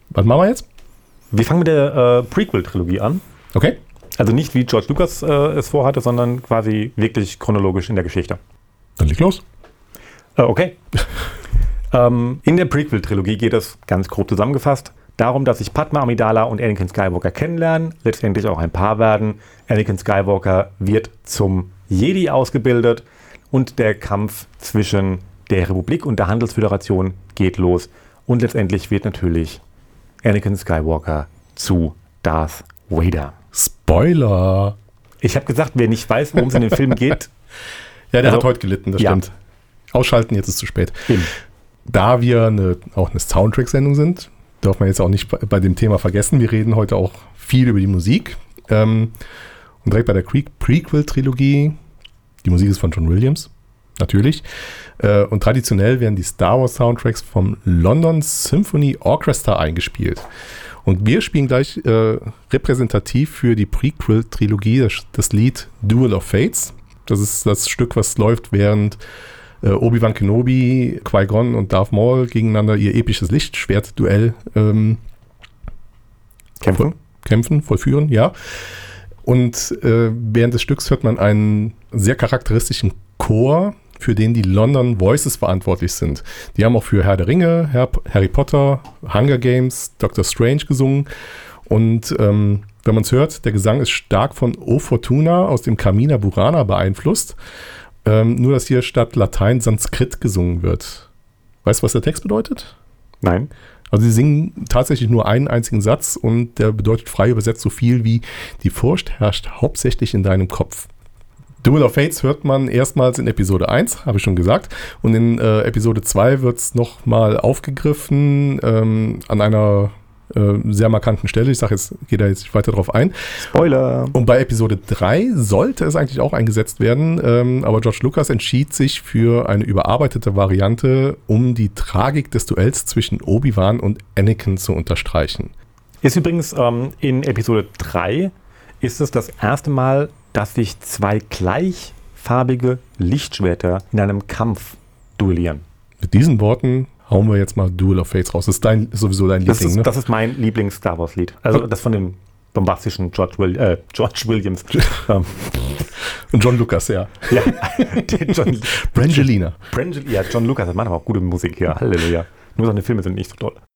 Was machen wir jetzt? Wir fangen mit der Prequel-Trilogie an. Okay. Also nicht wie George Lucas es vorhatte, sondern quasi wirklich chronologisch in der Geschichte. Dann leg los. Okay. In der Prequel-Trilogie geht es, ganz grob zusammengefasst, darum, dass sich Padmé Amidala und Anakin Skywalker kennenlernen, letztendlich auch ein Paar werden. Anakin Skywalker wird zum Jedi ausgebildet und der Kampf zwischen der Republik und der Handelsföderation geht los. Und letztendlich wird natürlich Anakin Skywalker zu Darth Vader. Spoiler. Ich habe gesagt, wer nicht weiß, worum es in dem Film geht. Ja, der hat heute gelitten, das stimmt. Ausschalten, jetzt ist zu spät. Eben. Da wir auch eine Soundtrack-Sendung sind, darf man jetzt auch nicht bei dem Thema vergessen. Wir reden heute auch viel über die Musik. Und direkt bei der Prequel-Trilogie, die Musik ist von John Williams, natürlich. Und traditionell werden die Star Wars Soundtracks vom London Symphony Orchestra eingespielt. Und wir spielen gleich repräsentativ für die Prequel-Trilogie das Lied Duel of Fates. Das ist das Stück, was läuft, während Obi-Wan Kenobi, Qui-Gon und Darth Maul gegeneinander ihr episches Lichtschwert-Duell vollführen, ja. Und während des Stücks hört man einen sehr charakteristischen Chor, für den die London Voices verantwortlich sind. Die haben auch für Herr der Ringe, Harry Potter, Hunger Games, Doctor Strange gesungen. Und wenn man es hört, der Gesang ist stark von O Fortuna aus dem Carmina Burana beeinflusst. Nur, dass hier statt Latein Sanskrit gesungen wird. Weißt du, was der Text bedeutet? Nein. Also sie singen tatsächlich nur einen einzigen Satz und der bedeutet frei übersetzt so viel wie: Die Furcht herrscht hauptsächlich in deinem Kopf. Duel of Fates hört man erstmals in Episode 1, habe ich schon gesagt. Und in Episode 2 wird es nochmal aufgegriffen an einer sehr markanten Stelle. Ich sage jetzt, gehe da jetzt nicht weiter drauf ein. Spoiler! Und bei Episode 3 sollte es eigentlich auch eingesetzt werden, aber George Lucas entschied sich für eine überarbeitete Variante, um die Tragik des Duells zwischen Obi-Wan und Anakin zu unterstreichen. Ist übrigens in Episode 3 ist es das erste Mal, dass sich zwei gleichfarbige Lichtschwerter in einem Kampf duellieren. Mit diesen Worten hauen wir jetzt mal Duel of Fates raus. Das ist sowieso dein Liebling, ne? Das ist mein Lieblings-Star Wars-Lied. Also das von dem bombastischen George Williams. Und John Lucas, ja. Ja. Brangelina. Ja, John Lucas, das macht aber auch gute Musik hier. Halleluja. Nur seine Filme sind nicht so toll.